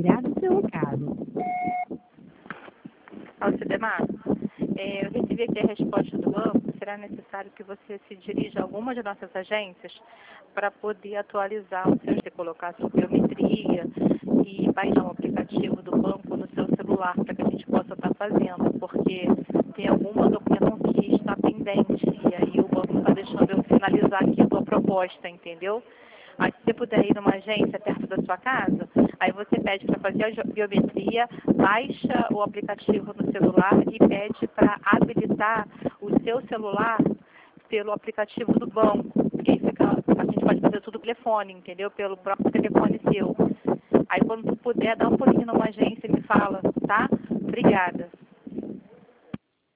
grave seu recado. Alcidemar, eu recebi aqui a resposta do banco. Será necessário que você se dirija a alguma de nossas agências para poder atualizar o seu, você colocar a sua biometria e baixar o aplicativo do banco no seu celular para que a gente possa estar fazendo, porque tem alguma documentação que está pendente e aí o banco não está deixando eu finalizar aqui a sua proposta, entendeu? Aí, se você puder ir numa agência perto da sua casa, aí você pede para fazer a biometria, baixa o aplicativo no celular e pede para habilitar o seu celular pelo aplicativo do banco. Porque aí a gente pode fazer tudo pelo telefone, entendeu? Pelo próprio telefone seu. Aí, quando tu puder, dá um pulinho numa agência e me fala, tá? Obrigada.